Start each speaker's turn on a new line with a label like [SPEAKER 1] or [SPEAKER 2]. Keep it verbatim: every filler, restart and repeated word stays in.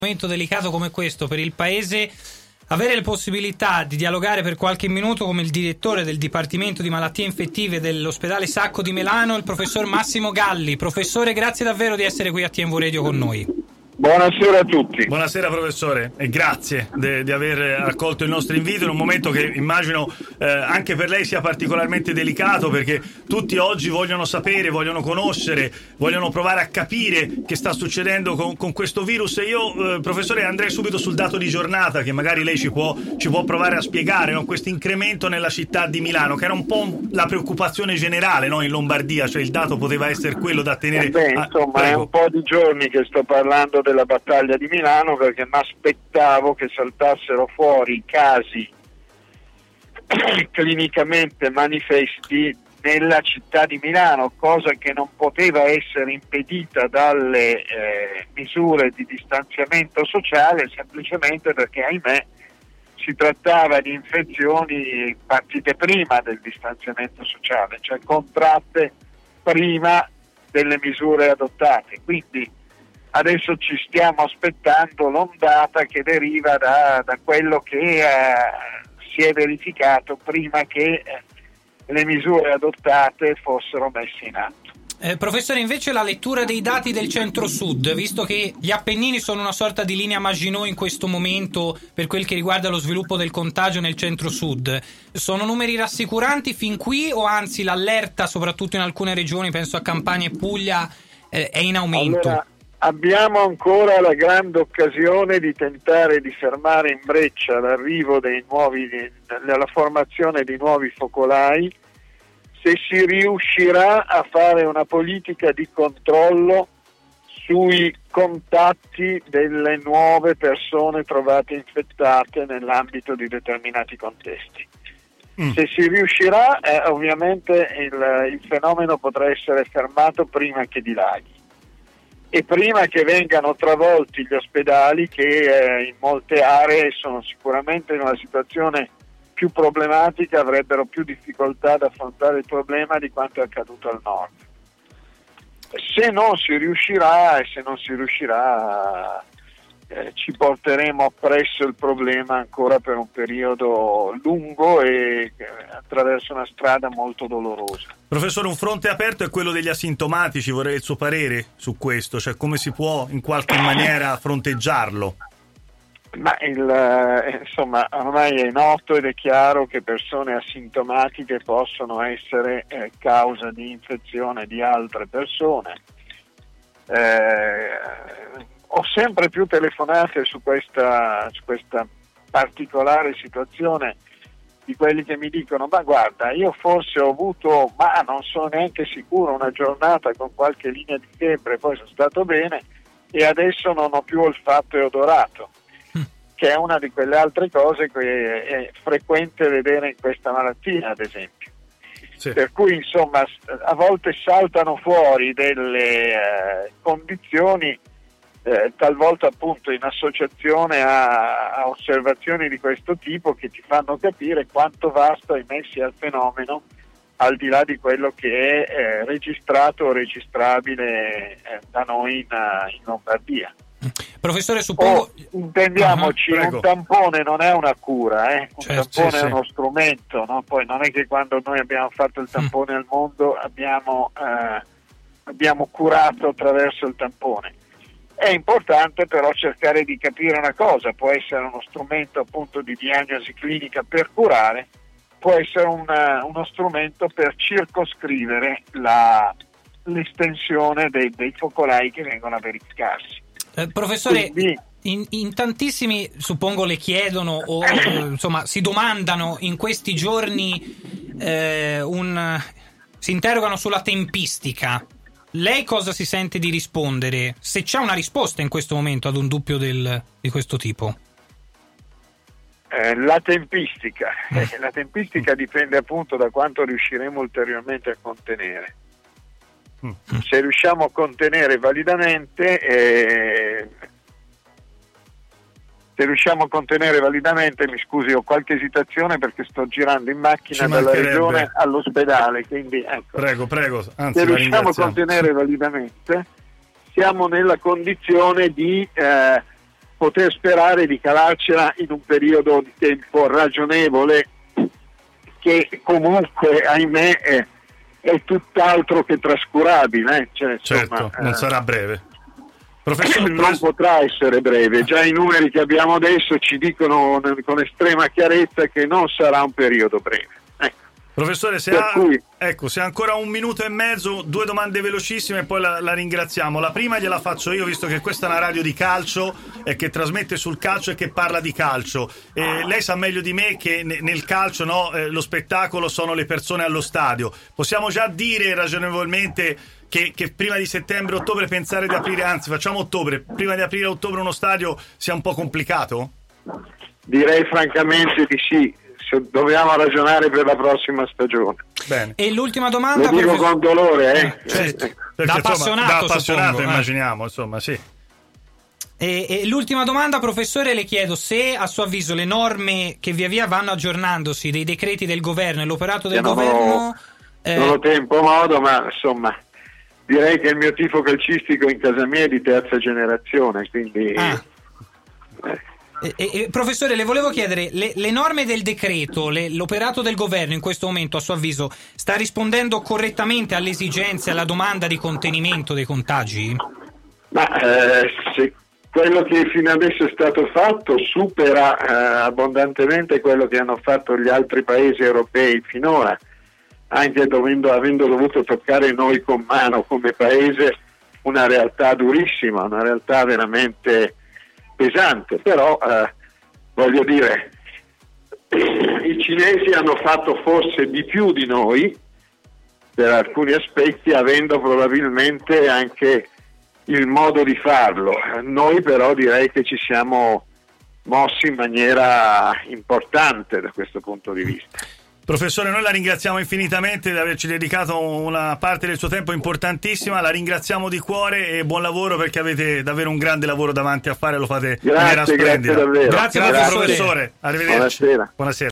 [SPEAKER 1] momento delicato come questo per il Paese, avere la possibilità di dialogare per qualche minuto come il direttore del Dipartimento di Malattie Infettive dell'Ospedale Sacco di Milano, il professor Massimo Galli. Professore, grazie davvero di essere qui a T M V Radio con noi.
[SPEAKER 2] Buonasera a tutti.
[SPEAKER 3] Buonasera professore e grazie de, di aver accolto il nostro invito in un momento che immagino eh, anche per lei sia particolarmente delicato, perché tutti oggi vogliono sapere, vogliono conoscere, vogliono provare a capire che sta succedendo con, con questo virus. E io eh, professore andrei subito sul dato di giornata che magari lei ci può, ci può provare a spiegare, no? Questo incremento nella città di Milano, che era un po' la preoccupazione generale, no? In Lombardia, cioè il dato poteva essere quello da tenere.
[SPEAKER 2] Eh beh, insomma, a... è un po' di giorni che sto parlando della battaglia di Milano, perché mi aspettavo che saltassero fuori i casi clinicamente manifesti nella città di Milano, cosa che non poteva essere impedita dalle eh, misure di distanziamento sociale, semplicemente perché, ahimè, si trattava di infezioni partite prima del distanziamento sociale, cioè contratte prima delle misure adottate. Quindi adesso ci stiamo aspettando l'ondata che deriva da, da quello che eh, si è verificato prima che eh, le misure adottate fossero messe in atto.
[SPEAKER 1] Eh, professore, invece la lettura dei dati del centro-sud, visto che gli Appennini sono una sorta di linea Maginot in questo momento per quel che riguarda lo sviluppo del contagio nel centro-sud, sono numeri rassicuranti fin qui o anzi l'allerta, soprattutto in alcune regioni, penso a Campania e Puglia, eh, è in aumento?
[SPEAKER 2] Allora, abbiamo ancora la grande occasione di tentare di fermare in breccia l'arrivo dei nuovi, la formazione di nuovi focolai, se si riuscirà a fare una politica di controllo sui contatti delle nuove persone trovate infettate nell'ambito di determinati contesti. Mm. Se si riuscirà, eh, ovviamente il, il fenomeno potrà essere fermato prima che dilaghi e prima che vengano travolti gli ospedali, che eh, in molte aree sono sicuramente in una situazione più problematica, avrebbero più difficoltà ad affrontare il problema di quanto è accaduto al nord. Se non si riuscirà e se non si riuscirà eh, ci porteremo appresso il problema ancora per un periodo lungo e eh, attraverso una strada molto dolorosa.
[SPEAKER 3] Professore, un fronte aperto è quello degli asintomatici, vorrei il suo parere su questo, cioè come si può in qualche maniera fronteggiarlo?
[SPEAKER 2] Ma il, insomma, ormai è noto ed è chiaro che persone asintomatiche possono essere eh, causa di infezione di altre persone. Eh, ho sempre più telefonate su questa, su questa particolare situazione di quelli che mi dicono: ma guarda, io forse ho avuto, ma non sono neanche sicuro, una giornata con qualche linea di febbre, poi sono stato bene e adesso non ho più olfatto e odorato, che è una di quelle altre cose che è frequente vedere in questa malattia, ad esempio. Sì. Per cui, insomma, a volte saltano fuori delle eh, condizioni, eh, talvolta appunto in associazione a, a osservazioni di questo tipo, che ti fanno capire quanto vasto, ahimè, sia il fenomeno, al di là di quello che è eh, registrato o registrabile eh, da noi in, in Lombardia.
[SPEAKER 1] Professore, suppongo...
[SPEAKER 2] Oh, intendiamoci, uh-huh, un tampone non è una cura, eh? un
[SPEAKER 1] certo,
[SPEAKER 2] tampone
[SPEAKER 1] sì,
[SPEAKER 2] è uno strumento, no? Poi non è che quando noi abbiamo fatto il tampone mm. al mondo abbiamo, eh, abbiamo curato attraverso il tampone. È importante però cercare di capire una cosa: può essere uno strumento appunto di diagnosi clinica per curare, può essere una, uno strumento per circoscrivere la, l'estensione dei, dei focolai che vengono a verificarsi.
[SPEAKER 1] Eh, professore, in, in tantissimi suppongo le chiedono o eh, insomma si domandano in questi giorni, eh, un, si interrogano sulla tempistica. Lei cosa si sente di rispondere? Se c'è una risposta in questo momento ad un dubbio del, di questo tipo?
[SPEAKER 2] Eh, la tempistica. Eh, la tempistica dipende appunto da quanto riusciremo ulteriormente a contenere. Se riusciamo a contenere validamente eh, se riusciamo a contenere validamente mi scusi, ho qualche esitazione perché sto girando in macchina dalla regione all'ospedale, quindi ecco,
[SPEAKER 3] prego prego anzi,
[SPEAKER 2] se riusciamo a contenere validamente siamo nella condizione di eh, poter sperare di calarcela in un periodo di tempo ragionevole, che comunque, ahimè, è, è tutt'altro che trascurabile. Cioè,
[SPEAKER 3] certo,
[SPEAKER 2] insomma,
[SPEAKER 3] non
[SPEAKER 2] eh,
[SPEAKER 3] sarà breve. Professore,
[SPEAKER 2] non potrà essere breve. Già i numeri che abbiamo adesso ci dicono con estrema chiarezza che non sarà un periodo breve. Ecco.
[SPEAKER 3] Professore, se ha, cui... ecco, se ha ancora un minuto e mezzo, due domande velocissime e poi la, la ringraziamo. La prima gliela faccio io, visto che questa è una radio di calcio e che trasmette sul calcio e che parla di calcio. E lei sa meglio di me che ne, nel calcio, no, eh, lo spettacolo sono le persone allo stadio. Possiamo già dire ragionevolmente che, che prima di settembre-ottobre pensare di aprire, anzi facciamo ottobre, prima di aprire a ottobre uno stadio sia un po' complicato?
[SPEAKER 2] Direi francamente di sì. Dobbiamo ragionare per la prossima stagione.
[SPEAKER 3] Bene.
[SPEAKER 1] E l'ultima domanda,
[SPEAKER 2] lo dico
[SPEAKER 1] professor...
[SPEAKER 2] con dolore, eh?
[SPEAKER 1] eh certo.
[SPEAKER 3] Perché,
[SPEAKER 1] da appassionato,
[SPEAKER 3] insomma, da appassionato
[SPEAKER 1] suppongo,
[SPEAKER 3] immaginiamo, eh. insomma, sì.
[SPEAKER 1] E, e l'ultima domanda, professore, le chiedo se a suo avviso le norme che via via vanno aggiornandosi dei decreti del governo e l'operato del
[SPEAKER 2] non
[SPEAKER 1] governo
[SPEAKER 2] ho,
[SPEAKER 1] eh...
[SPEAKER 2] non ho tempo modo, ma insomma direi che il mio tifo calcistico in casa mia è di terza generazione, quindi
[SPEAKER 1] ah.
[SPEAKER 2] eh.
[SPEAKER 1] E, e, professore, le volevo chiedere, le, le norme del decreto, le, l'operato del governo in questo momento, a suo avviso, sta rispondendo correttamente alle esigenze e alla domanda di contenimento dei contagi?
[SPEAKER 2] Ma eh, se quello che fino adesso è stato fatto supera eh, abbondantemente quello che hanno fatto gli altri paesi europei finora, anche dovendo, avendo dovuto toccare noi con mano come paese una realtà durissima, una realtà veramente pesante, però eh, voglio dire, i cinesi hanno fatto forse di più di noi per alcuni aspetti, avendo probabilmente anche il modo di farlo. Noi però direi che ci siamo mossi in maniera importante da questo punto di vista.
[SPEAKER 3] Professore, noi la ringraziamo infinitamente di averci dedicato una parte del suo tempo importantissima, la ringraziamo di cuore e buon lavoro, perché avete davvero un grande lavoro davanti a fare, lo fate in maniera splendida.
[SPEAKER 2] Grazie davvero.
[SPEAKER 3] Grazie, grazie professore, arrivederci.
[SPEAKER 2] Buonasera.
[SPEAKER 3] Buonasera.